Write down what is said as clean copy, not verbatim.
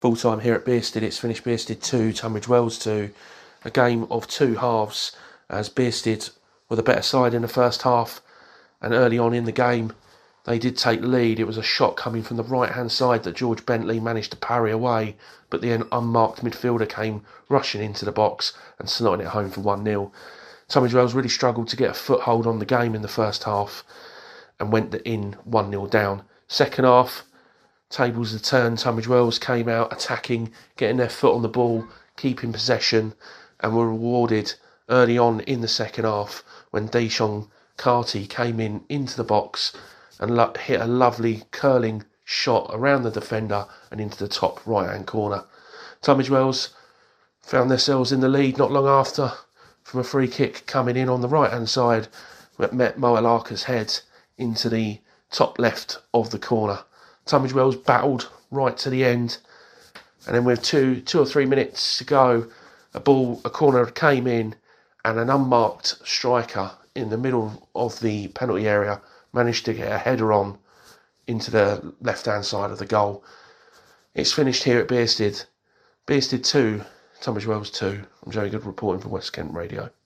Full time here at Bearsted. It's finished Bearsted 2, Tunbridge Wells 2. A game of two halves, as Bearsted were the better side in the first half, and early on in the game they did take the lead. It was a shot coming from the right hand side that George Bentley managed to parry away, but the unmarked midfielder came rushing into the box and slotting it home for 1-0. Tunbridge Wells really struggled to get a foothold on the game in the first half and went in 1-0 down. Second half, tables had turned. Tunbridge Wells came out attacking, getting their foot on the ball, keeping possession, and were rewarded early on in the second half when Deshon Carty came into the box and hit a lovely curling shot around the defender and into the top right hand corner. Tunbridge Wells found themselves in the lead not long after from a free kick coming in on the right hand side that met Moalaka's head into the top left of the corner. Tunbridge Wells battled right to the end, and then with two or 3 minutes to go, a corner came in, and an unmarked striker in the middle of the penalty area managed to get a header on into the left-hand side of the goal. It's finished here at Bearsted. Bearsted 2, Tunbridge Wells 2. I'm Joey Good reporting for West Kent Radio.